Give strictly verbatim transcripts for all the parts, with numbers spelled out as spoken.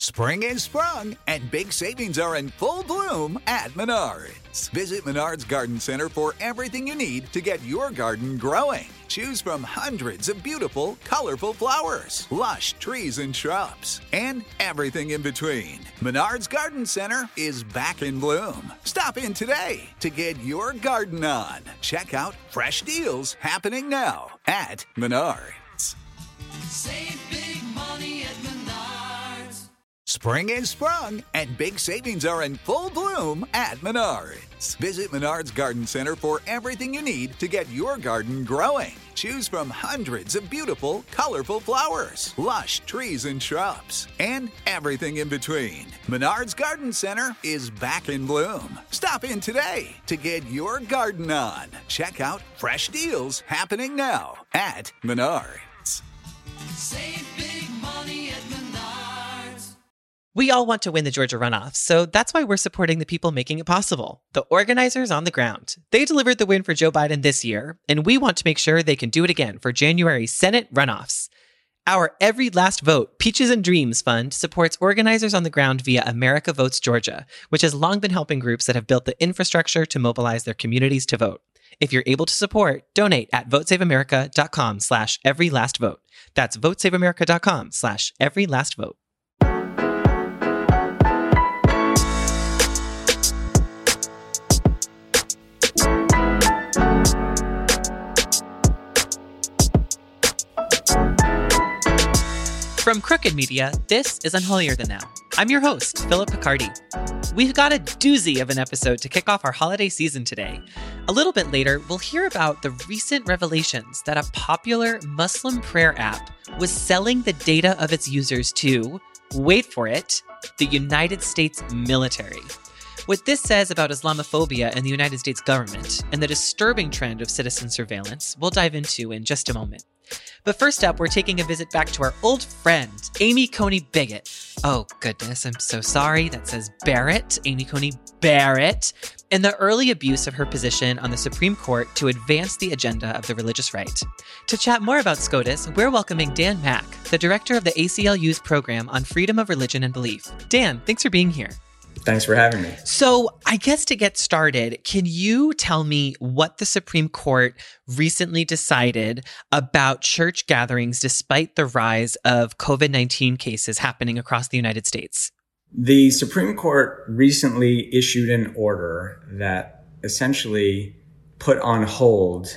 Spring is sprung, and big savings are in full bloom at Menards. Visit Menards Garden Center for everything you need to get your garden growing. Choose from hundreds of beautiful, colorful flowers, lush trees and shrubs, and everything in between. Menards Garden Center is back in bloom. Stop in today to get your garden on. Check out fresh deals happening now at Menards. Save big money at Menards. Spring is sprung, and big savings are in full bloom at Menards. Visit Menards Garden Center for everything you need to get your garden growing. Choose from hundreds of beautiful, colorful flowers, lush trees and shrubs, and everything in between. Menards Garden Center is back in bloom. Stop in today to get your garden on. Check out fresh deals happening now at Menards. Save big money at Menards. We all want to win the Georgia runoff, so that's why we're supporting the people making it possible, the organizers on the ground. They delivered the win for Joe Biden this year, and we want to make sure they can do it again for January's Senate runoffs. Our Every Last Vote Peaches and Dreams Fund supports organizers on the ground via America Votes Georgia, which has long been helping groups that have built the infrastructure to mobilize their communities to vote. If you're able to support, donate at votesaveamerica.com slash every last vote. That's votesaveamerica.com slash every last vote. From Crooked Media, this is Unholier Than Thou. I'm your host, Philip Picardi. We've got a doozy of an episode to kick off our holiday season today. A little bit later, we'll hear about the recent revelations that a popular Muslim prayer app was selling the data of its users to, wait for it, the United States military. What this says about Islamophobia in the United States government and the disturbing trend of citizen surveillance, we'll dive into in just a moment. But first up, we're taking a visit back to our old friend, Amy Coney Bigot. Oh, goodness, I'm so sorry. That says Barrett, Amy Coney Barrett, and the early abuse of her position on the Supreme Court to advance the agenda of the religious right. To chat more about SCOTUS, we're welcoming Dan Mack, the director of the A C L U's program on freedom of religion and belief. Dan, thanks for being here. Thanks for having me. So I guess to get started, can you tell me what the Supreme Court recently decided about church gatherings despite the rise of covid nineteen cases happening across the United States? The Supreme Court recently issued an order that essentially put on hold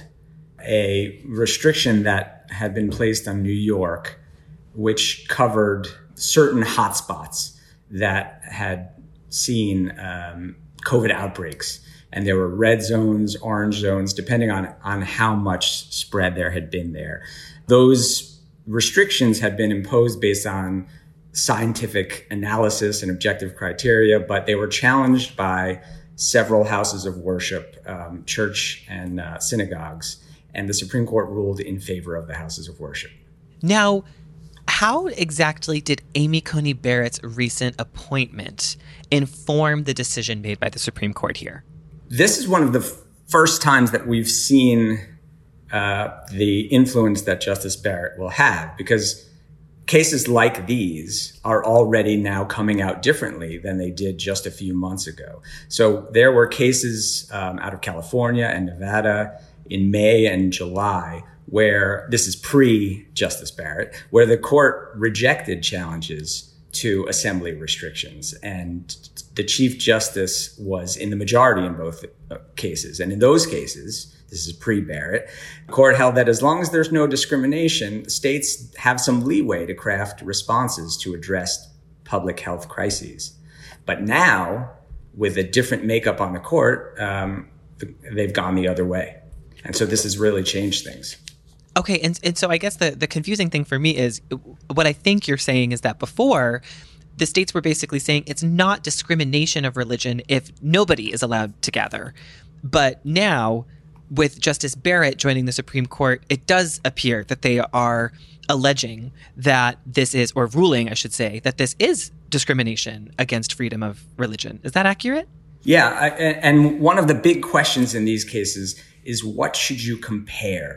a restriction that had been placed on New York, which covered certain hotspots that had seen um, COVID outbreaks. And there were red zones, orange zones, depending on, on how much spread there had been there. Those restrictions had been imposed based on scientific analysis and objective criteria, but they were challenged by several houses of worship, um, church and uh, synagogues. And the Supreme Court ruled in favor of the houses of worship. Now, how exactly did Amy Coney Barrett's recent appointment inform the decision made by the Supreme Court here? This is one of the f- first times that we've seen uh, the influence that Justice Barrett will have, because cases like these are already now coming out differently than they did just a few months ago. So there were cases um, out of California and Nevada in May and July where, this is pre-Justice Barrett, where the court rejected challenges to assembly restrictions. And the Chief Justice was in the majority in both cases. And in those cases, this is pre-Barrett, the court held that as long as there's no discrimination, states have some leeway to craft responses to address public health crises. But now, with a different makeup on the court, um, they've gone the other way. And so this has really changed things. Okay, and, and so I guess the, the confusing thing for me is what I think you're saying is that before, the states were basically saying it's not discrimination of religion if nobody is allowed to gather. But now, with Justice Barrett joining the Supreme Court, it does appear that they are alleging that this is, or ruling, I should say, that this is discrimination against freedom of religion. Is that accurate? Yeah, I, and one of the big questions in these cases is what should you compare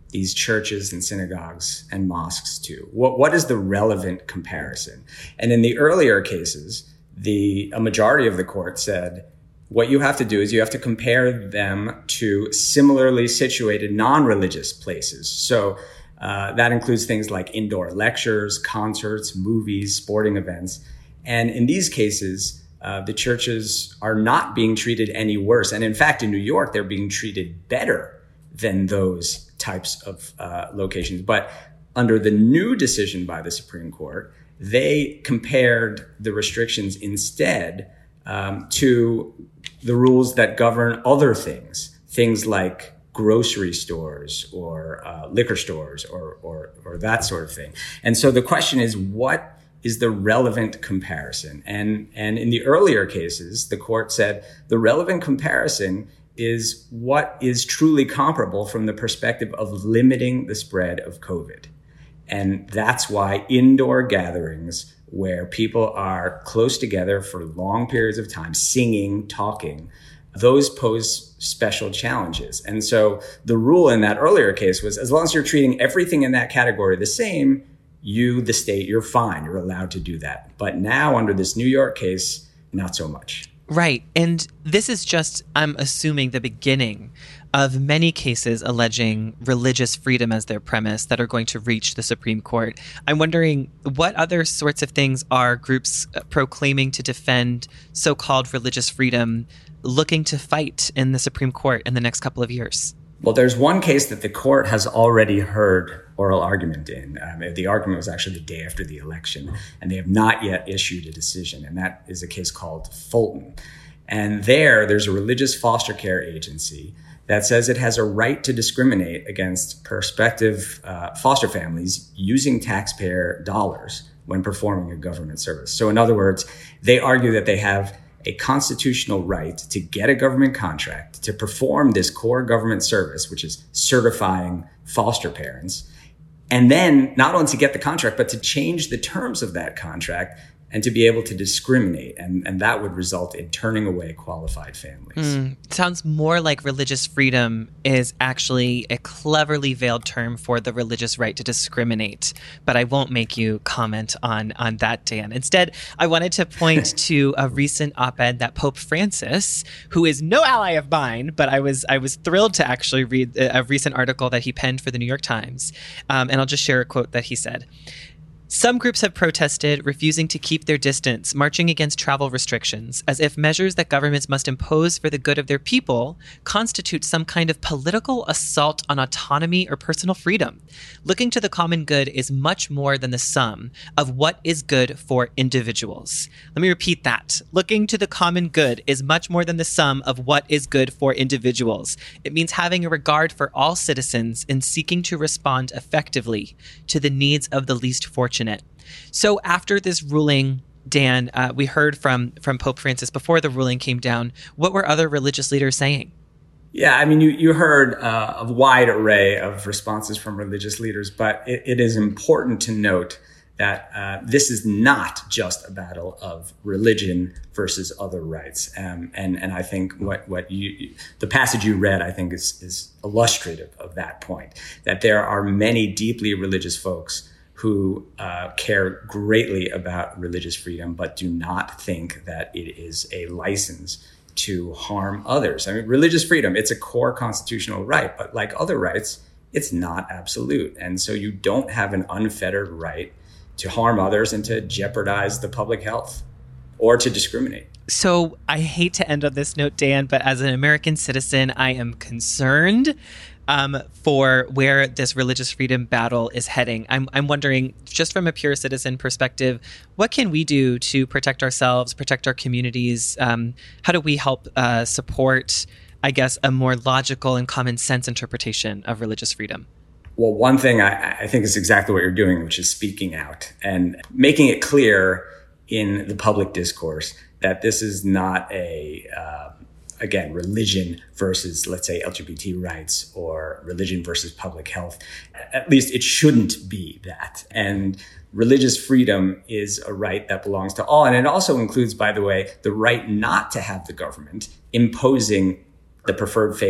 these churches and synagogues and mosques to? What, what is the relevant comparison? And in the earlier cases, the a majority of the court said, what you have to do is you have to compare them to similarly situated non-religious places. So uh, that includes things like indoor lectures, concerts, movies, sporting events. And in these cases, uh, the churches are not being treated any worse. And in fact, in New York, they're being treated better than those types of uh, locations. But under the new decision by the Supreme Court, they compared the restrictions instead um, to the rules that govern other things, things like grocery stores or uh, liquor stores or, or or that sort of thing. And so the question is, what is the relevant comparison? And and in the earlier cases, the court said the relevant comparison is what is truly comparable from the perspective of limiting the spread of COVID. And that's why indoor gatherings where people are close together for long periods of time, singing, talking, those pose special challenges. And so the rule in that earlier case was, as long as you're treating everything in that category the same, you, the state, you're fine. You're allowed to do that. But now under this New York case, not so much. Right. And this is just, I'm assuming, the beginning of many cases alleging religious freedom as their premise that are going to reach the Supreme Court. I'm wondering, what other sorts of things are groups proclaiming to defend so-called religious freedom looking to fight in the Supreme Court in the next couple of years? Well, there's one case that the court has already heard oral argument in. Um, the argument was actually the day after the election, and they have not yet issued a decision. And that is a case called Fulton. And there, there's a religious foster care agency that says it has a right to discriminate against prospective uh, foster families using taxpayer dollars when performing a government service. So in other words, they argue that they have a constitutional right to get a government contract to perform this core government service, which is certifying foster parents, and then not only to get the contract, but to change the terms of that contract and to be able to discriminate. And, and that would result in turning away qualified families. Mm, sounds more like religious freedom is actually a cleverly veiled term for the religious right to discriminate. But I won't make you comment on, on that, Dan. Instead, I wanted to point to a recent op-ed that Pope Francis, who is no ally of mine, but I was I was thrilled to actually read a, a recent article that he penned for the New York Times. Um, and I'll just share a quote that he said. Some groups have protested, refusing to keep their distance, marching against travel restrictions, as if measures that governments must impose for the good of their people constitute some kind of political assault on autonomy or personal freedom. Looking to the common good is much more than the sum of what is good for individuals. Let me repeat that. Looking to the common good is much more than the sum of what is good for individuals. It means having a regard for all citizens and seeking to respond effectively to the needs of the least fortunate. So after this ruling, Dan, uh, we heard from from Pope Francis before the ruling came down. What were other religious leaders saying? Yeah, I mean, you, you heard uh, a wide array of responses from religious leaders, but it, it is important to note that uh, this is not just a battle of religion versus other rights. Um, and, and I think what, what you, the passage you read, I think is, is illustrative of that point, that there are many deeply religious folks who uh, care greatly about religious freedom, but do not think that it is a license to harm others. I mean, religious freedom, it's a core constitutional right, but like other rights, it's not absolute. And so you don't have an unfettered right to harm others and to jeopardize the public health or to discriminate. So I hate to end on this note, Dan, but as an American citizen, I am concerned Um, for where this religious freedom battle is heading. I'm, I'm wondering, just from a pure citizen perspective, what can we do to protect ourselves, protect our communities? Um, how do we help uh, support, I guess, a more logical and common sense interpretation of religious freedom? Well, one thing I, I think is exactly what you're doing, which is speaking out and making it clear in the public discourse that this is not a uh, again, religion versus, let's say, L G B T rights or religion versus public health. At least it shouldn't be that. And religious freedom is a right that belongs to all. And it also includes, by the way, the right not to have the government imposing the preferred faith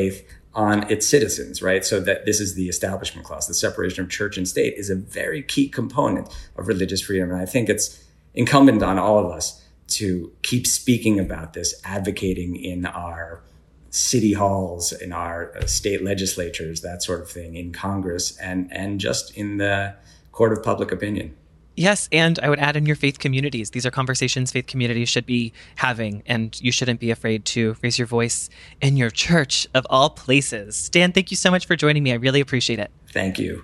on its citizens, right? So that this is the establishment clause. The separation of church and state is a very key component of religious freedom. And I think it's incumbent on all of us to keep speaking about this, advocating in our city halls, in our state legislatures, that sort of thing, in Congress, and, and just in the court of public opinion. Yes, and I would add in your faith communities. These are conversations faith communities should be having, and you shouldn't be afraid to raise your voice in your church of all places. Stan, thank you so much for joining me. I really appreciate it. Thank you.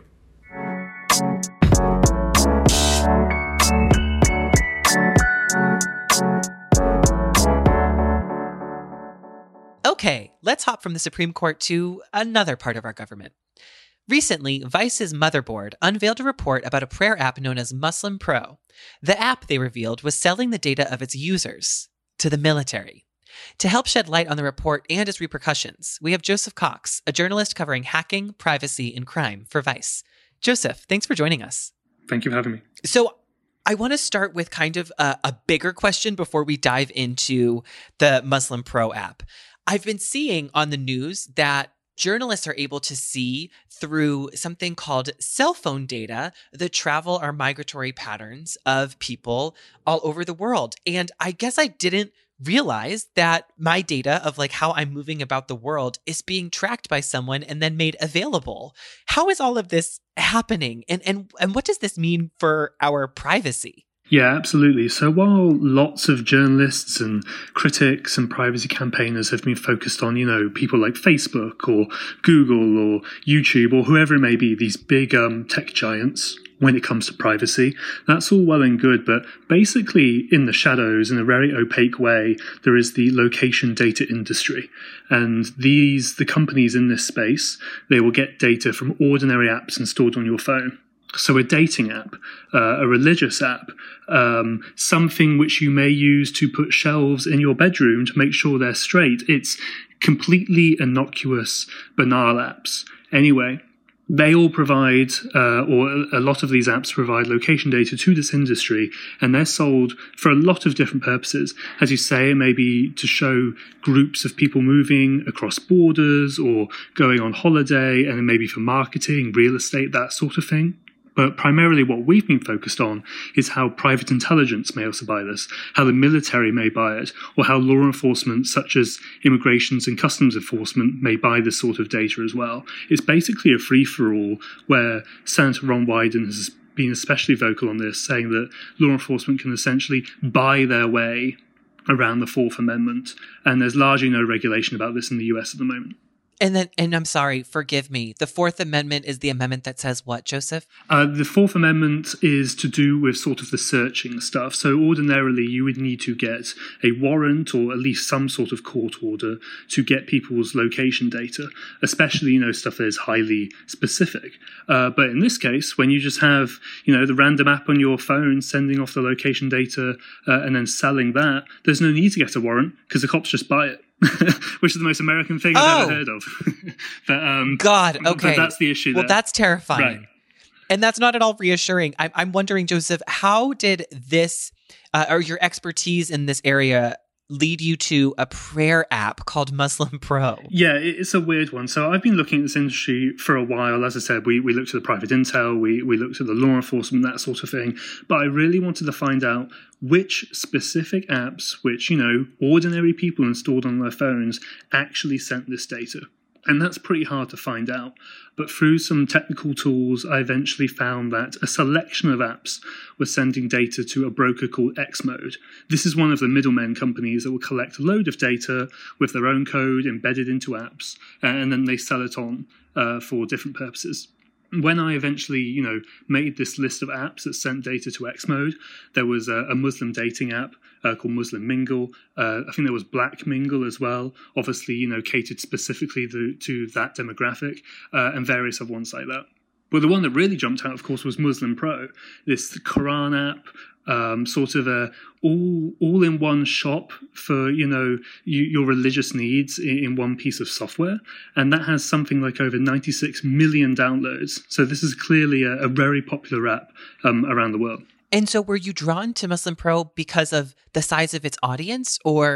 Okay, let's hop from the Supreme Court to another part of our government. Recently, Vice's Motherboard unveiled a report about a prayer app known as Muslim Pro. The app, they revealed, was selling the data of its users to the military. To help shed light on the report and its repercussions, we have Joseph Cox, a journalist covering hacking, privacy, and crime for Vice. Joseph, thanks for joining us. Thank you for having me. So I want to start with kind of a, a bigger question before we dive into the Muslim Pro app. I've been seeing on the news that journalists are able to see through something called cell phone data the travel or migratory patterns of people all over the world. And I guess I didn't realize that my data of like how I'm moving about the world is being tracked by someone and then made available. How is all of this happening? And and and what does this mean for our privacy? Yeah, absolutely. So while lots of journalists and critics and privacy campaigners have been focused on, you know, people like Facebook or Google or YouTube or whoever it may be, these big um, tech giants, when it comes to privacy, that's all well and good. But basically in the shadows, in a very opaque way, there is the location data industry. And these, the companies in this space, they will get data from ordinary apps installed on your phone. So a dating app, uh, a religious app, um, something which you may use to put shelves in your bedroom to make sure they're straight. It's completely innocuous, banal apps. Anyway, they all provide, uh, or a lot of these apps provide location data to this industry, and they're sold for a lot of different purposes. As you say, it may be to show groups of people moving across borders or going on holiday, and it may be for marketing, real estate, that sort of thing. But primarily what we've been focused on is how private intelligence may also buy this, how the military may buy it, or how law enforcement such as immigrations and customs enforcement may buy this sort of data as well. It's basically a free-for-all where Senator Ron Wyden has been especially vocal on this, saying that law enforcement can essentially buy their way around the Fourth Amendment. And there's largely no regulation about this in the U S at the moment. And then, and I'm sorry, forgive me. The Fourth Amendment is the amendment that says what, Joseph? Uh, the Fourth Amendment is to do with sort of the searching stuff. So ordinarily, you would need to get a warrant or at least some sort of court order to get people's location data, especially, you know, stuff that is highly specific. Uh, but in this case, when you just have, you know, the random app on your phone sending off the location data uh, and then selling that, there's no need to get a warrant because the cops just buy it. Which is the most American thing I've oh. ever heard of. but, um, God, okay. But that's the issue Well, there. that's terrifying. Right. And that's not at all reassuring. I'm, I'm wondering, Joseph, how did this, uh, or your expertise in this area lead you to a prayer app called Muslim Pro? Yeah, it's a weird one. So I've been looking at this industry for a while. As I said, we, we looked at the private intel, we, we looked at the law enforcement, that sort of thing. But I really wanted to find out which specific apps, which, you know, ordinary people installed on their phones actually sent this data. And that's pretty hard to find out. But through some technical tools, I eventually found that a selection of apps were sending data to a broker called Xmode. This is one of the middlemen companies that will collect a load of data with their own code embedded into apps, and then they sell it on uh, for different purposes. When I eventually, you know, made this list of apps that sent data to Xmode, there was a, a Muslim dating app uh, called Muslim Mingle. Uh, I think there was Black Mingle as well, obviously, you know, catered specifically to, to that demographic, uh, and various other ones like that. But the one that really jumped out, of course, was Muslim Pro, this Quran app, um, sort of a all all in one shop for, you know, you, your religious needs in, in one piece of software. And that has something like over ninety-six million downloads. So this is clearly a, a very popular app um, around the world. And so were you drawn to Muslim Pro because of the size of its audience, or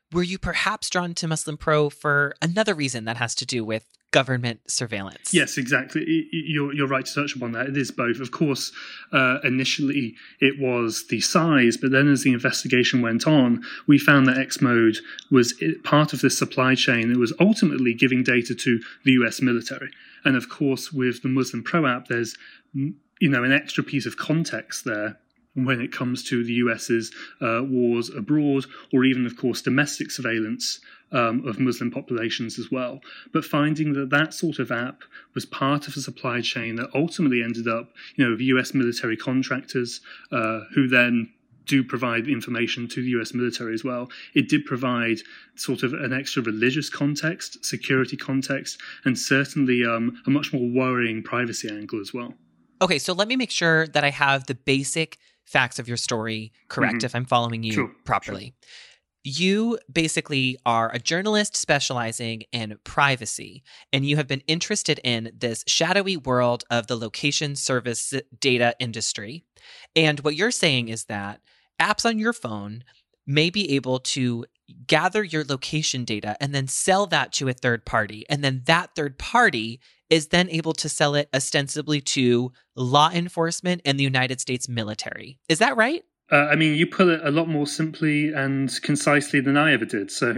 were you perhaps drawn to Muslim Pro for another reason that has to do with government surveillance? Yes, exactly. You're, you're right to touch upon that. It is both. Of course, uh, initially it was the size, but then as the investigation went on, we found that Xmode was part of this supply chain that was ultimately giving data to the U S military. And of course, with the Muslim Pro app, there's, you know, an extra piece of context there when it comes to the US's uh, wars abroad, or even, of course, domestic surveillance um, of Muslim populations as well. But finding that that sort of app was part of a supply chain that ultimately ended up, you know, with U S military contractors uh, who then do provide information to the U S military as well. It did provide sort of an extra religious context, security context, and certainly um, a much more worrying privacy angle as well. Okay, so let me make sure that I have the basic facts of your story correct, mm-hmm. if I'm following you sure, properly. Sure. You basically are a journalist specializing in privacy, and you have been interested in this shadowy world of the location service data industry. And what you're saying is that apps on your phone may be able to gather your location data and then sell that to a third party. And then that third party is then able to sell it ostensibly to law enforcement and the United States military. Is that right? Uh, I mean, you put it a lot more simply and concisely than I ever did. So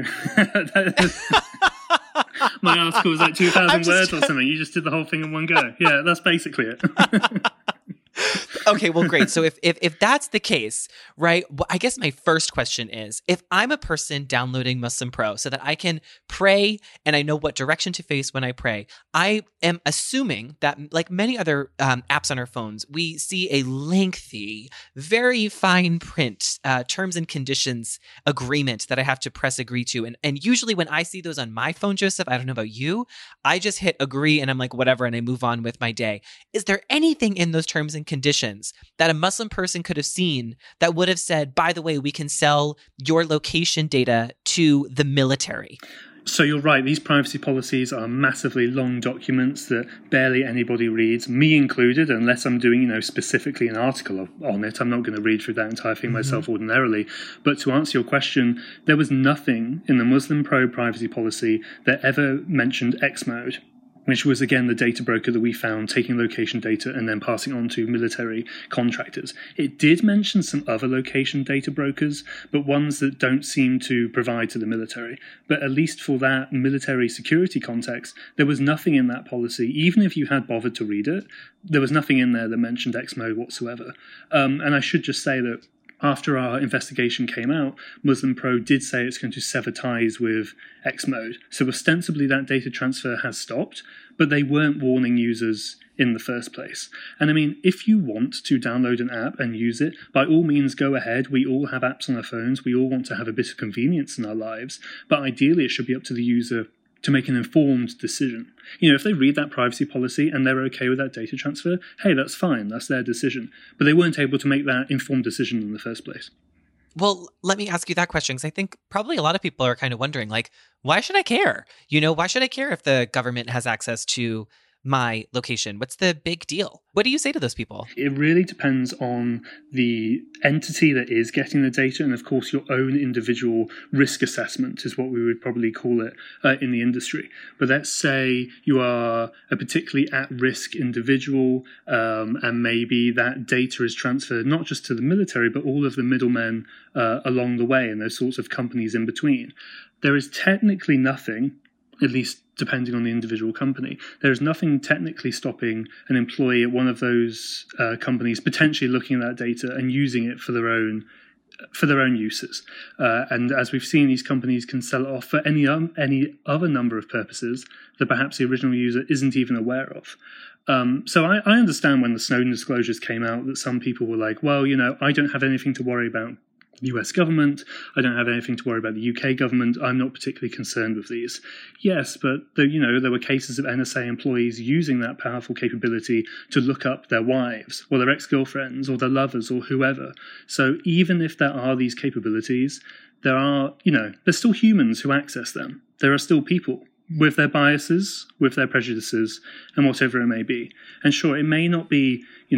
my article was like two thousand just... words or something. You just did the whole thing in one go. Yeah, that's basically it. Okay, well, great. So if, if if that's the case, right, well, I guess my first question is, if I'm a person downloading Muslim Pro so that I can pray and I know what direction to face when I pray, I am assuming that, like many other um, apps on our phones, we see a lengthy, very fine print uh, terms and conditions agreement that I have to press agree to. And, and usually when I see those on my phone, Joseph, I don't know about you, I just hit agree and I'm like, whatever, and I move on with my day. Is there anything in those terms and conditions that a Muslim person could have seen that would have said, by the way, we can sell your location data to the military? So you're right, these privacy policies are massively long documents that barely anybody reads, me included, unless I'm doing, you know, specifically an article on it. I'm not going to read through that entire thing mm-hmm. myself ordinarily. But to answer your question, there was nothing in the Muslim Pro privacy policy that ever mentioned Xmode, which was, again, the data broker that we found taking location data and then passing on to military contractors. It did mention some other location data brokers, but ones that don't seem to provide to the military. But at least for that military security context, there was nothing in that policy, even if you had bothered to read it, there was nothing in there that mentioned Xmode whatsoever. Um, and I should just say that after our investigation came out, Muslim Pro did say it's going to sever ties with Xmode. So ostensibly that data transfer has stopped, but they weren't warning users in the first place. And I mean, if you want to download an app and use it, by all means go ahead. We all have apps on our phones. We all want to have a bit of convenience in our lives. But ideally, it should be up to the user to make an informed decision. You know, if they read that privacy policy and they're okay with that data transfer, hey, that's fine. That's their decision. But they weren't able to make that informed decision in the first place. Well, let me ask you that question, because I think probably a lot of people are kind of wondering, like, why should I care? You know, why should I care if the government has access to my location? What's the big deal? What do you say to those people? It really depends on the entity that is getting the data, and of course your own individual risk assessment is what we would probably call it uh, in the industry. But let's say you are a particularly at-risk individual, um, and maybe that data is transferred not just to the military, but all of the middlemen uh, along the way and those sorts of companies in between. There is technically nothing, at least depending on the individual company, there is nothing technically stopping an employee at one of those uh, companies potentially looking at that data and using it for their own for their own uses. Uh, and as we've seen, these companies can sell it off for any um, any other number of purposes that perhaps the original user isn't even aware of. Um, so I, I understand when the Snowden disclosures came out that some people were like, well, you know, I don't have anything to worry about U S government. I don't have anything to worry about the U K government. I'm not particularly concerned with these. Yes, but the, you know, there were cases of N S A employees using that powerful capability to look up their wives or their ex-girlfriends or their lovers or whoever. So even if there are these capabilities, there are, you know, there's still humans who access them. There are still people with their biases, with their prejudices, and whatever it may be. And sure, it may not be, you know,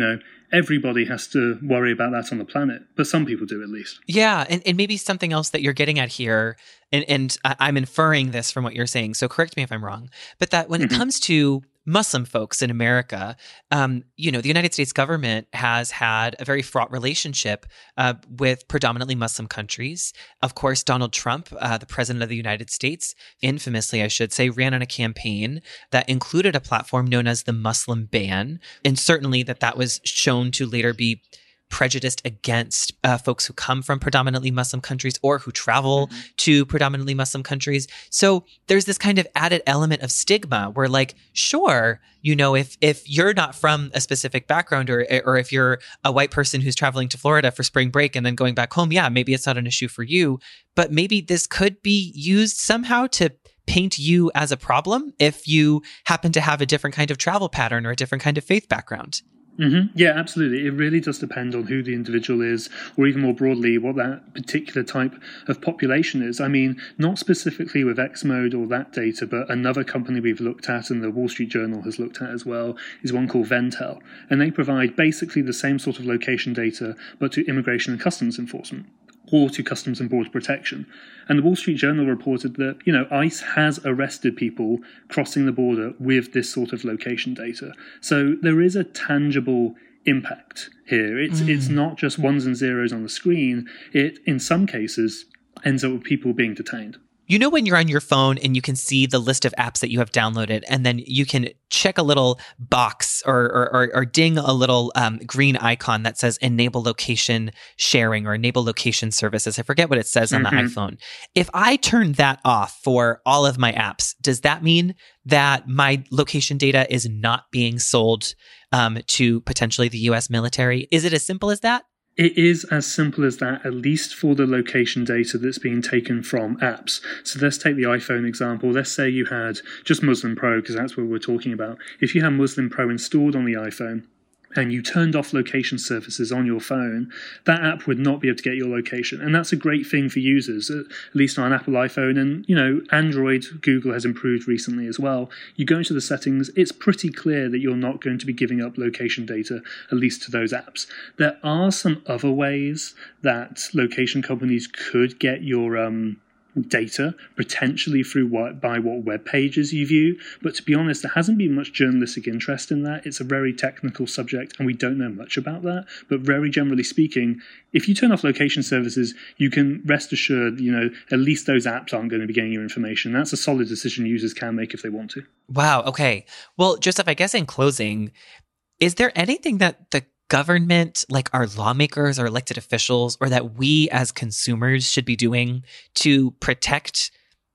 everybody has to worry about that on the planet, but some people do at least. Yeah, and, and maybe something else that you're getting at here, and, and I'm inferring this from what you're saying, so correct me if I'm wrong, but that when mm-hmm. it comes to Muslim folks in America, um, you know, the United States government has had a very fraught relationship uh, with predominantly Muslim countries. Of course, Donald Trump, uh, the president of the United States, infamously, I should say, ran on a campaign that included a platform known as the Muslim ban. And certainly that that was shown to later be prejudiced against uh, folks who come from predominantly Muslim countries or who travel mm-hmm. to predominantly Muslim countries. So there's this kind of added element of stigma where, like, sure, you know, if if you're not from a specific background, or or if you're a white person who's traveling to Florida for spring break and then going back home, yeah, maybe it's not an issue for you, but maybe this could be used somehow to paint you as a problem if you happen to have a different kind of travel pattern or a different kind of faith background. Mm-hmm. Yeah, absolutely. It really does depend on who the individual is, or even more broadly, what that particular type of population is. I mean, not specifically with Xmode or that data, but another company we've looked at and the Wall Street Journal has looked at as well is one called Ventel. And they provide basically the same sort of location data, but to immigration and customs enforcement, or to Customs and Border Protection. And the Wall Street Journal reported that, you know, ICE has arrested people crossing the border with this sort of location data. So there is a tangible impact here. It's mm. it's not just ones and zeros on the screen. It, in some cases, ends up with people being detained. You know when you're on your phone and you can see the list of apps that you have downloaded, and then you can check a little box or or, or, or ding a little um, green icon that says enable location sharing or enable location services. I forget what it says on mm-hmm. the iPhone. If I turn that off for all of my apps, does that mean that my location data is not being sold um, to potentially the U S military? Is it as simple as that? It is as simple as that, at least for the location data that's being taken from apps. So let's take the iPhone example. Let's say you had just Muslim Pro, because that's what we're talking about. If you have Muslim Pro installed on the iPhone, and you turned off location services on your phone, that app would not be able to get your location. And that's a great thing for users, at least on an Apple iPhone. And, you know, Android, Google has improved recently as well. You go into the settings, it's pretty clear that you're not going to be giving up location data, at least to those apps. There are some other ways that location companies could get your um data, potentially through what by what web pages you view. But to be honest, there hasn't been much journalistic interest in that. It's a very technical subject and we don't know much about that. But very generally speaking, if you turn off location services, you can rest assured, you know, at least those apps aren't going to be getting your information. That's a solid decision users can make if they want to. Wow. Okay. Well, Joseph, I guess in closing, is there anything that the government, like our lawmakers or elected officials, or that we as consumers should be doing to protect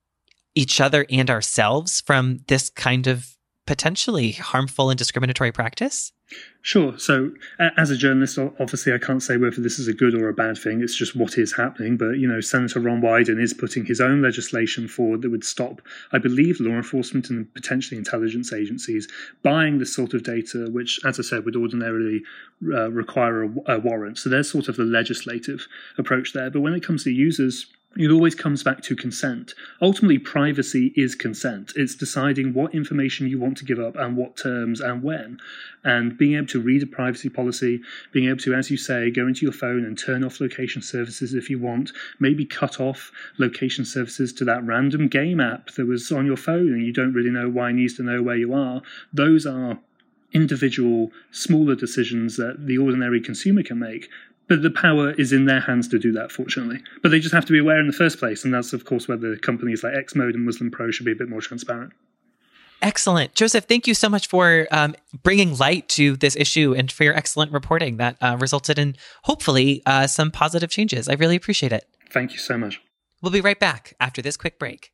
each other and ourselves from this kind of potentially harmful and discriminatory practice? Sure. So as a journalist, obviously I can't say whether this is a good or a bad thing. It's just what is happening. But, you know, Senator Ron Wyden is putting his own legislation forward that would stop, I believe, law enforcement and potentially intelligence agencies buying this sort of data, which, as I said, would ordinarily uh, require a, a warrant. So there's sort of the legislative approach there. But when it comes to users, it always comes back to consent. Ultimately, privacy is consent. It's deciding what information you want to give up and what terms and when. And being able to read a privacy policy, being able to, as you say, go into your phone and turn off location services if you want, maybe cut off location services to that random game app that was on your phone and you don't really know why it needs to know where you are. Those are individual, smaller decisions that the ordinary consumer can make. But the power is in their hands to do that, fortunately. But they just have to be aware in the first place. And that's, of course, where the companies like Xmode and Muslim Pro should be a bit more transparent. Excellent. Joseph, thank you so much for um, bringing light to this issue and for your excellent reporting that uh, resulted in, hopefully, uh, some positive changes. I really appreciate it. Thank you so much. We'll be right back after this quick break.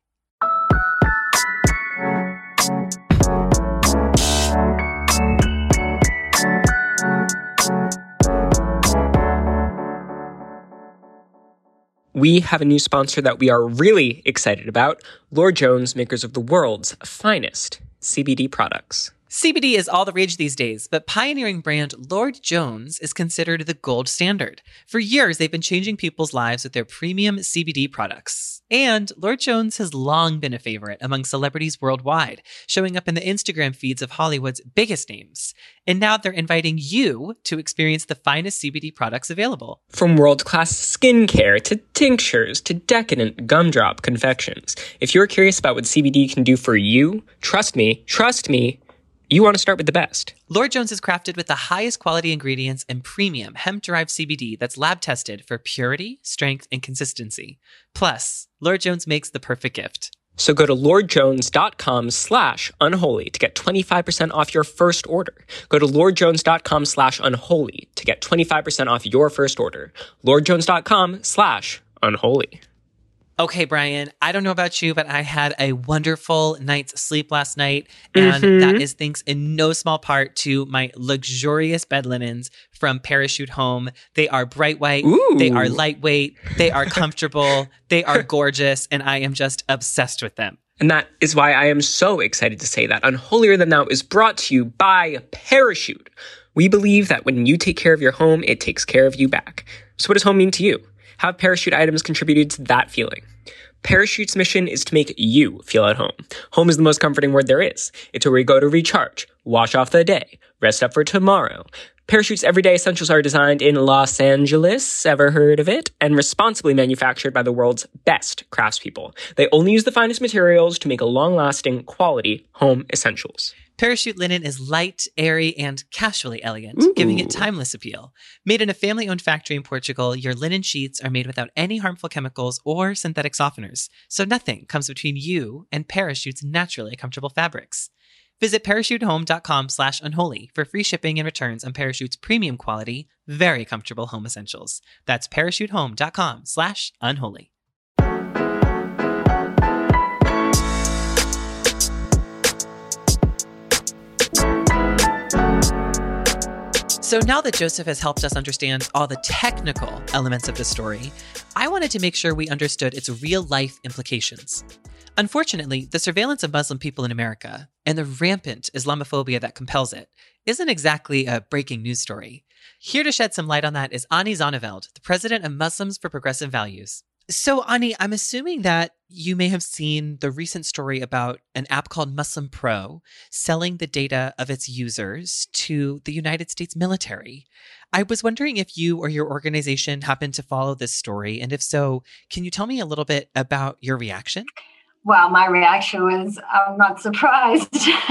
We have a new sponsor that we are really excited about, Lord Jones, makers of the world's finest C B D products. C B D is all the rage these days, but pioneering brand Lord Jones is considered the gold standard. For years, they've been changing people's lives with their premium C B D products. And Lord Jones has long been a favorite among celebrities worldwide, showing up in the Instagram feeds of Hollywood's biggest names. And now they're inviting you to experience the finest C B D products available. From world-class skincare to tinctures to decadent gumdrop confections. If you're curious about what C B D can do for you, trust me, trust me, you want to start with the best. Lord Jones is crafted with the highest quality ingredients and premium hemp-derived C B D that's lab-tested for purity, strength, and consistency. Plus, Lord Jones makes the perfect gift. So go to lordjones.com slash unholy to get twenty-five percent off your first order. Go to lordjones.com slash unholy to get twenty-five percent off your first order. lordjones.com slash unholy. Okay, Brian, I don't know about you, but I had a wonderful night's sleep last night, and mm-hmm. that is thanks in no small part to my luxurious bed linens from Parachute Home. They are bright white, Ooh. They are lightweight, they are comfortable, they are gorgeous, and I am just obsessed with them. And that is why I am so excited to say that Unholier Than Thou is brought to you by Parachute. We believe that when you take care of your home, it takes care of you back. So what does home mean to you? How have Parachute items contributed to that feeling? Parachute's mission is to make you feel at home. Home is the most comforting word there is. It's where we go to recharge, wash off the day, rest up for tomorrow. Parachute's everyday essentials are designed in Los Angeles, ever heard of it? And responsibly manufactured by the world's best craftspeople. They only use the finest materials to make a long-lasting, quality home essentials. Parachute linen is light, airy, and casually elegant, Ooh. Giving it timeless appeal. Made in a family-owned factory in Portugal, your linen sheets are made without any harmful chemicals or synthetic softeners, so nothing comes between you and Parachute's naturally comfortable fabrics. Visit parachutehome.com slash unholy for free shipping and returns on Parachute's premium quality, very comfortable home essentials. That's parachutehome.com slash unholy. So now that Joseph has helped us understand all the technical elements of the story, I wanted to make sure we understood its real-life implications. Unfortunately, the surveillance of Muslim people in America and the rampant Islamophobia that compels it isn't exactly a breaking news story. Here to shed some light on that is Ani Zonneveld, the president of Muslims for Progressive Values. So, Ani, I'm assuming that you may have seen the recent story about an app called Muslim Pro selling the data of its users to the United States military. I was wondering if you or your organization happened to follow this story, and if so, can you tell me a little bit about your reaction? Well, my reaction was, I'm not surprised.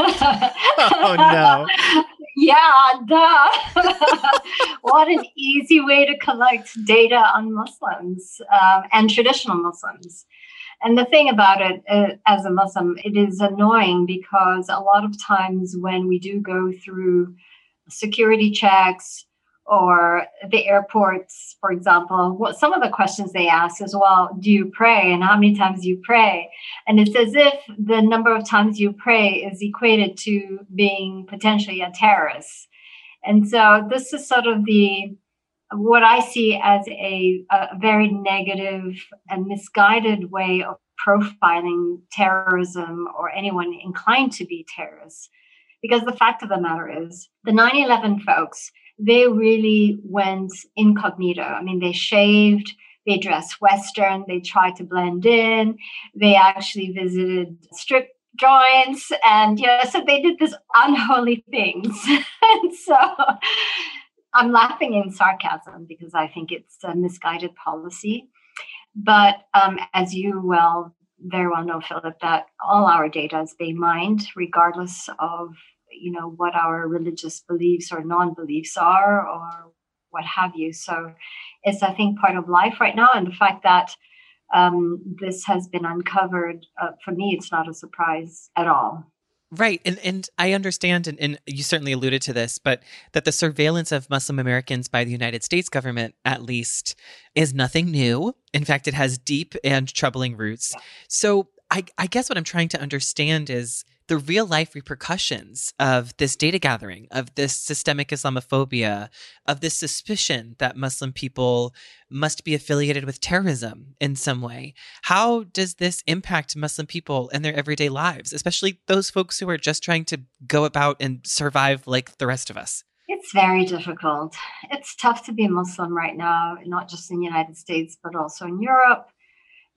Oh, no. Yeah, duh. What an easy way to collect data on Muslims um, and traditional Muslims. And the thing about it, uh, as a Muslim, it is annoying because a lot of times when we do go through security checks or the airports, for example, what some of the questions they ask is, well, do you pray? And how many times do you pray? And it's as if the number of times you pray is equated to being potentially a terrorist. And so this is sort of the what I see as a, a very negative and misguided way of profiling terrorism or anyone inclined to be terrorists. Because the fact of the matter is, the nine eleven folks, they really went incognito. I mean, they shaved, they dressed Western, they tried to blend in, they actually visited strip joints, and you know, so they did this unholy things. And so I'm laughing in sarcasm because I think it's a misguided policy. But um, as you well, very well know, Philip, that all our data is being mined, regardless of you know, what our religious beliefs or non-beliefs are or what have you. So it's, I think, part of life right now. And the fact that um, this has been uncovered, uh, for me, it's not a surprise at all. Right. And and I understand, and, and you certainly alluded to this, but that the surveillance of Muslim Americans by the United States government, at least, is nothing new. In fact, it has deep and troubling roots. So I, I guess what I'm trying to understand is the real life repercussions of this data gathering, of this systemic Islamophobia, of this suspicion that Muslim people must be affiliated with terrorism in some way. How does this impact Muslim people in their everyday lives, especially those folks who are just trying to go about and survive like the rest of us? It's very difficult. It's tough to be Muslim right now, not just in the United States, but also in Europe.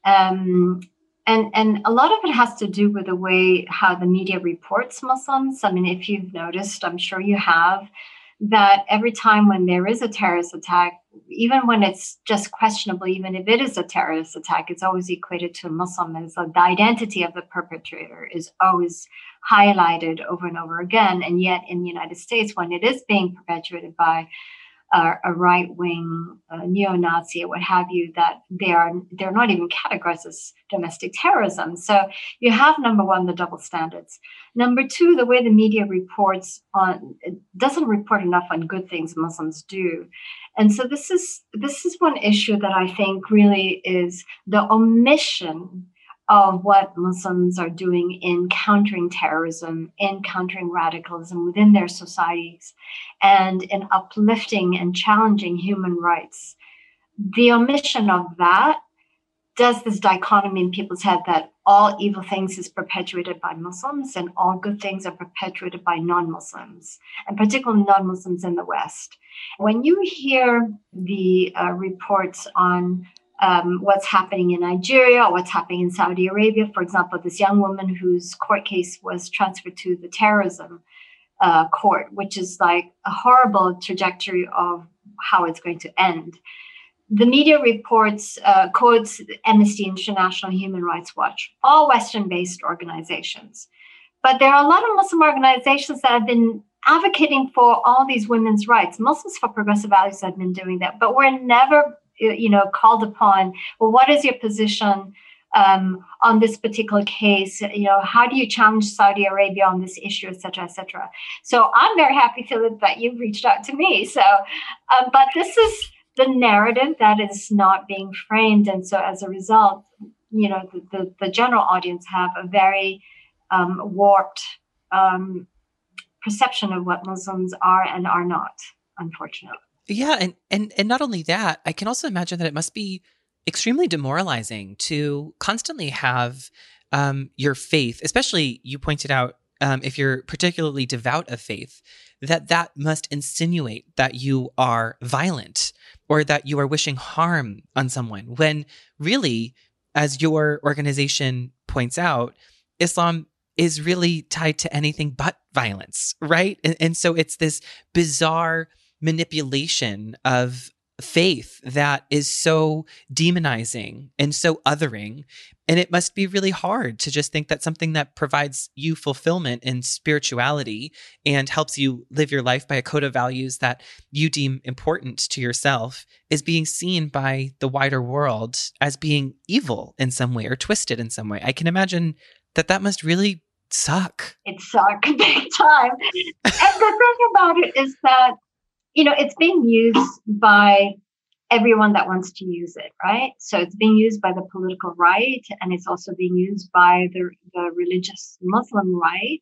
Um, and, and a lot of it has to do with the way how the media reports Muslims. I mean, if you've noticed, I'm sure you have, that every time when there is a terrorist attack, even when it's just questionable, even if it is a terrorist attack, it's always equated to a Muslim. And so the identity of the perpetrator is always highlighted over and over again. And yet in the United States, when it is being perpetuated by uh, a right-wing uh, neo-Nazi or what have you, that they are, they're not even categorized as domestic terrorism. So you have, number one, the double standards. Number two, the way the media reports on, it doesn't report enough on good things Muslims do. And so this is this is one issue that I think really is the omission of what Muslims are doing in countering terrorism, in countering radicalism within their societies, and in uplifting and challenging human rights. The omission of that does this dichotomy in people's head that all evil things is perpetuated by Muslims and all good things are perpetuated by non-Muslims, and particularly non-Muslims in the West. When you hear the uh, reports on um, what's happening in Nigeria, or what's happening in Saudi Arabia, for example, this young woman whose court case was transferred to the terrorism uh, court, which is like a horrible trajectory of how it's going to end. The media reports, uh, quotes Amnesty International, Human Rights Watch, all Western-based organizations. But there are a lot of Muslim organizations that have been advocating for all these women's rights. Muslims for Progressive Values have been doing that, but we're never, you know, called upon, well, what is your position um, on this particular case? You know, how do you challenge Saudi Arabia on this issue, et cetera, et cetera. So I'm very happy, Philip, that you've reached out to me. So, um, but this is the narrative that is not being framed. And so as a result, you know, the, the, the general audience have a very um, warped um, perception of what Muslims are and are not, unfortunately. Yeah. And, and, and not only that, I can also imagine that it must be extremely demoralizing to constantly have um, your faith, especially you pointed out, um, if you're particularly devout of faith, that that must insinuate that you are violent or that you are wishing harm on someone, when really, as your organization points out, Islam is really tied to anything but violence, right? And, and so it's this bizarre manipulation of faith that is so demonizing and so othering. And it must be really hard to just think that something that provides you fulfillment in spirituality and helps you live your life by a code of values that you deem important to yourself is being seen by the wider world as being evil in some way or twisted in some way. I can imagine that that must really suck. It sucked big time. And the thing about it is that, you know, it's being used by everyone that wants to use it, right? So it's being used by the political right, and it's also being used by the, the religious Muslim right.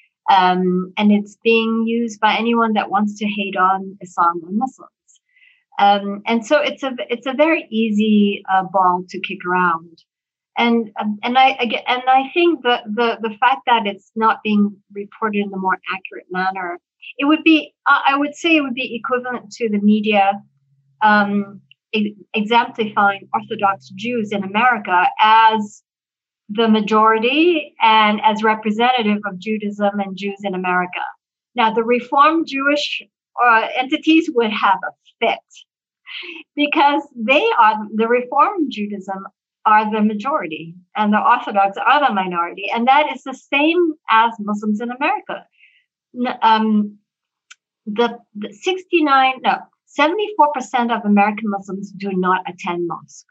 Um, and it's being used by anyone that wants to hate on Islam or Muslims. Um, and so it's a it's a very easy uh, ball to kick around. And and I again, and I think the, the the fact that it's not being reported in a more accurate manner, it would be, I would say it would be equivalent to the media um, exemplifying Orthodox Jews in America as the majority and as representative of Judaism and Jews in America. Now, the Reformed Jewish uh, entities would have a fit because they are, the Reformed Judaism are the majority and the Orthodox are the minority. And that is the same as Muslims in America. Um, the, the sixty-nine, no, seventy-four percent of American Muslims do not attend mosque.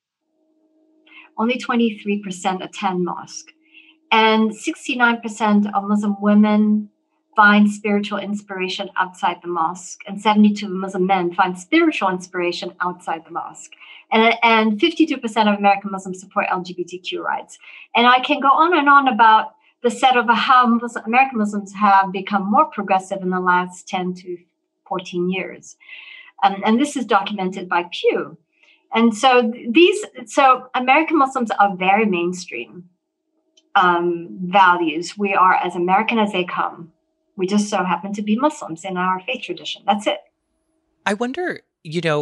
Only twenty-three percent attend mosque. And sixty-nine percent of Muslim women find spiritual inspiration outside the mosque. And seventy-two Muslim men find spiritual inspiration outside the mosque. And, and fifty-two percent of American Muslims support L G B T Q rights. And I can go on and on about the set of how Muslim, American Muslims have become more progressive in the last ten to fourteen years. Um, and this is documented by Pew. And so these, so American Muslims are very mainstream um, values. We are as American as they come. We just so happen to be Muslims in our faith tradition. That's it. I wonder, you know,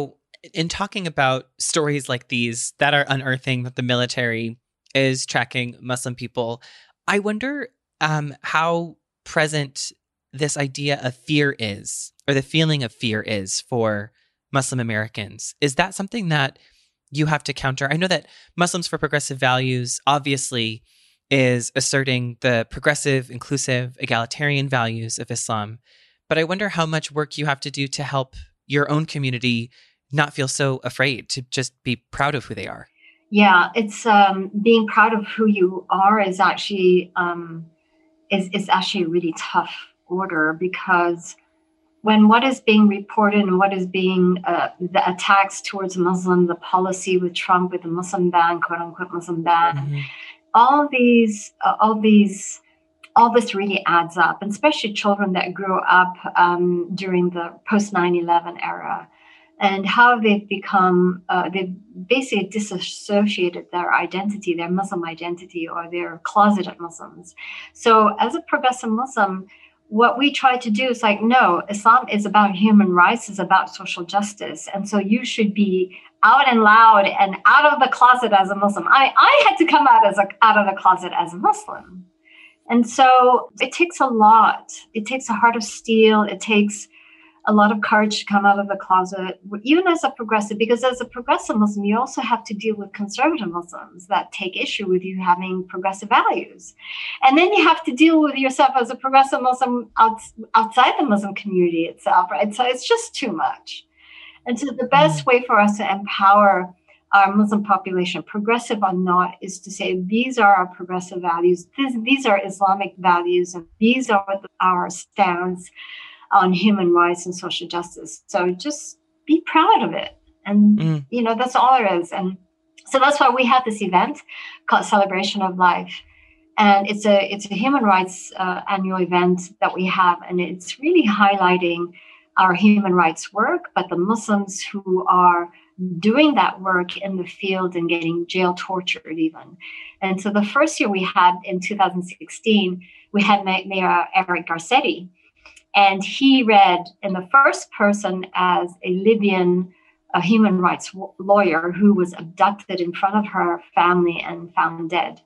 In talking about stories like these that are unearthing that the military is tracking Muslim people, I wonder um, how present this idea of fear is, or the feeling of fear is for Muslim Americans. Is that something that you have to counter? I know that Muslims for Progressive Values obviously is asserting the progressive, inclusive, egalitarian values of Islam, but I wonder how much work you have to do to help your own community not feel so afraid, to just be proud of who they are. Yeah, it's um, being proud of who you are is actually um, is is actually a really tough order, because when what is being reported and what is being uh, the attacks towards Muslim, the policy with Trump with the Muslim ban, quote unquote Muslim ban, mm-hmm. all these, uh, all these, all this really adds up, and especially children that grew up um, during the post nine eleven era, and how they've become, uh, they've basically disassociated their identity, their Muslim identity, or their closeted Muslims. So as a progressive Muslim, what we try to do is like, no, Islam is about human rights, is about social justice. And so you should be out and loud and out of the closet as a Muslim. I, I had to come out as a, out of the closet as a Muslim. And so it takes a lot. It takes a heart of steel. It takes a lot of courage to come out of the closet, even as a progressive, because as a progressive Muslim, you also have to deal with conservative Muslims that take issue with you having progressive values. And then you have to deal with yourself as a progressive Muslim out, outside the Muslim community itself, right? So it's just too much. And so the best way for us to empower our Muslim population, progressive or not, is to say, these are our progressive values. These, these are Islamic values, and these are our stance on human rights and social justice. So just be proud of it. And, mm. you know, that's all there is. And so that's why we have this event called Celebration of Life. And it's a it's a human rights uh, annual event that we have. And it's really highlighting our human rights work, but the Muslims who are doing that work in the field and getting jail tortured even. And so the first year we had in two thousand sixteen, we had Mayor Eric Garcetti. And he read in the first person as a Libyan a human rights w- lawyer who was abducted in front of her family and found dead.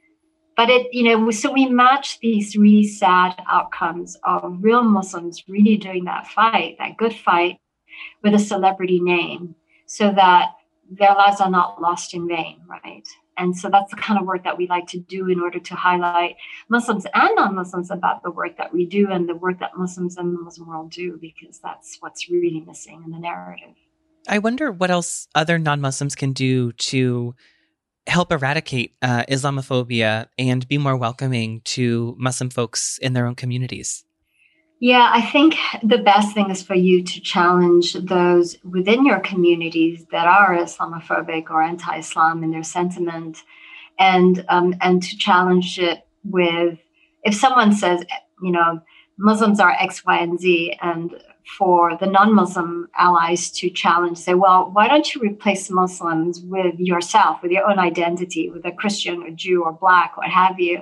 But it, you know, so we match these really sad outcomes of real Muslims really doing that fight, that good fight, with a celebrity name, so that their lives are not lost in vain, right? And so that's the kind of work that we like to do in order to highlight Muslims and non-Muslims about the work that we do and the work that Muslims in the Muslim world do, because that's what's really missing in the narrative. I wonder what else other non-Muslims can do to help eradicate uh, Islamophobia and be more welcoming to Muslim folks in their own communities. Yeah, I think the best thing is for you to challenge those within your communities that are Islamophobic or anti-Islam in their sentiment, and um, and to challenge it with, if someone says, you know, Muslims are X, Y, and Z, and for the non-Muslim allies to challenge, say, well, why don't you replace Muslims with yourself, with your own identity, with a Christian or Jew or Black, what have you,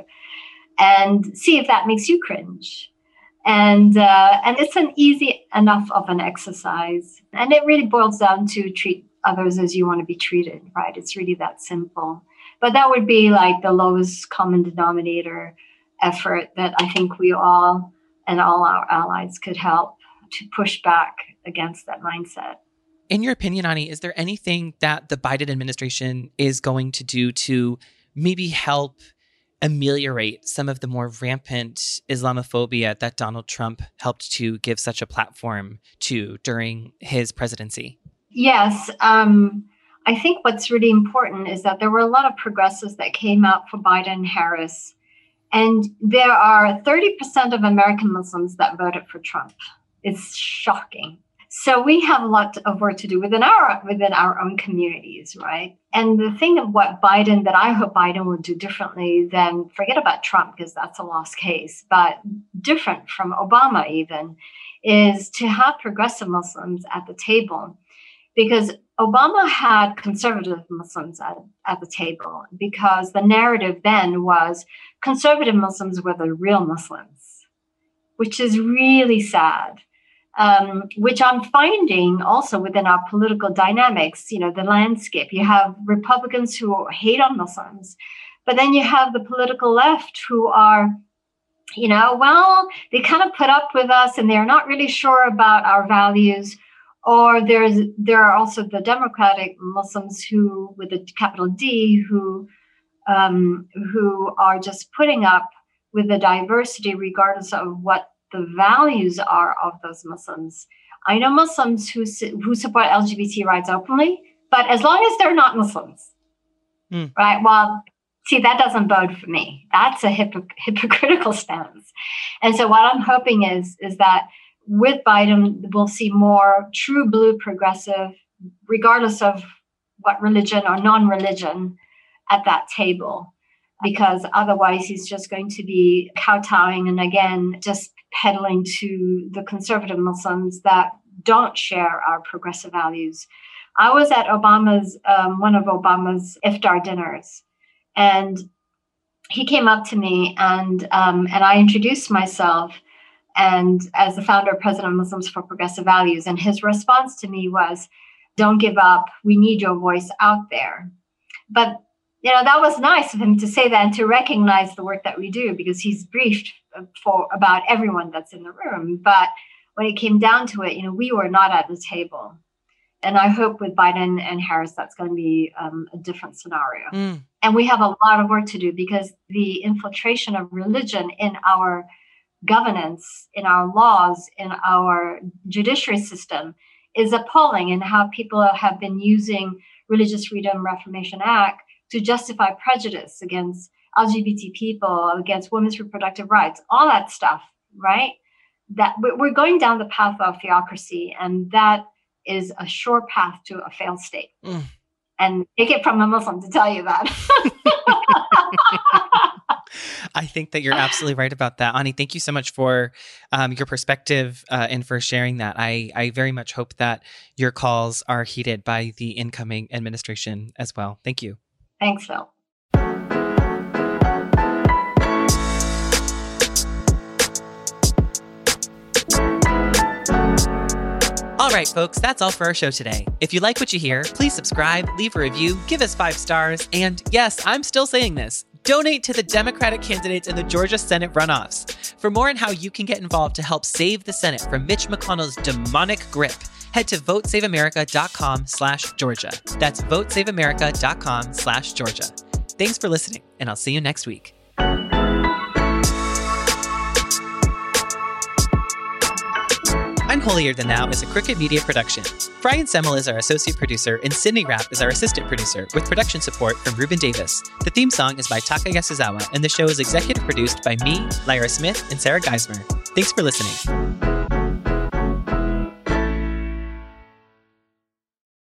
and see if that makes you cringe. And uh, and it's an easy enough of an exercise. And it really boils down to treat others as you want to be treated, right? It's really that simple. But that would be like the lowest common denominator effort that I think we all and all our allies could help to push back against that mindset. In your opinion, Ani, is there anything that the Biden administration is going to do to maybe help ameliorate some of the more rampant Islamophobia that Donald Trump helped to give such a platform to during his presidency? Yes. Um, I think what's really important is that there were a lot of progressives that came out for Biden and Harris. And there are thirty percent of American Muslims that voted for Trump. It's shocking. So we have a lot of work to do within our within our own communities, right? And the thing of what Biden, that I hope Biden will do differently than, forget about Trump, because that's a lost case, but different from Obama even, is to have progressive Muslims at the table. Because Obama had conservative Muslims at, at the table, because the narrative then was conservative Muslims were the real Muslims, which is really sad. um, which I'm finding also within our political dynamics, you know, the landscape. You have Republicans who hate on Muslims, but then you have the political left who are, you know, well, they kind of put up with us and they're not really sure about our values. Or there's there are also the Democratic Muslims who, with a capital D, who um, who are just putting up with the diversity regardless of what the values are of those Muslims. I know Muslims who who support L G B T rights openly, but as long as they're not Muslims, mm. right? Well, see, that doesn't bode for me. That's a hypocr- hypocritical stance. And so what I'm hoping is is that with Biden, we'll see more true blue progressive, regardless of what religion or non-religion, at that table, because otherwise he's just going to be kowtowing and again, just peddling to the conservative Muslims that don't share our progressive values. I was at Obama's, um, one of Obama's iftar dinners, and he came up to me and um, and I introduced myself and as the founder, president of Muslims for Progressive Values. And his response to me was, don't give up. We need your voice out there. But, you know, that was nice of him to say that and to recognize the work that we do, because he's briefed for about everyone that's in the room. But when it came down to it, you know, we were not at the table. And I hope with Biden and Harris, that's going to be um, a different scenario. Mm. And we have a lot of work to do, because the infiltration of religion in our governance, in our laws, in our judiciary system is appalling, and how people have been using Religious Freedom Reformation Act to justify prejudice against L G B T people, against women's reproductive rights, all that stuff, right? That we're going down the path of theocracy, and that is a sure path to a failed state. Mm. And take it from a Muslim to tell you that. I think that you're absolutely right about that. Ani, thank you so much for um, your perspective uh, and for sharing that. I, I very much hope that your calls are heeded by the incoming administration as well. Thank you. Thanks, Phil. All right, folks, that's all for our show today. If you like what you hear, please subscribe, leave a review, give us five stars, and yes, I'm still saying this, donate to the Democratic candidates in the Georgia Senate runoffs. For more on how you can get involved to help save the Senate from Mitch McConnell's demonic grip, head to votesaveamerica.com slash Georgia. That's votesaveamerica.com slash Georgia. Thanks for listening, and I'll see you next week. I'm Holier Than Thou is a Crooked Media production. Brian Semmel is our associate producer, and Sydney Rapp is our assistant producer, with production support from Ruben Davis. The theme song is by Taka Yasuzawa, and the show is executive produced by me, Lyra Smith, and Sarah Geismer. Thanks for listening.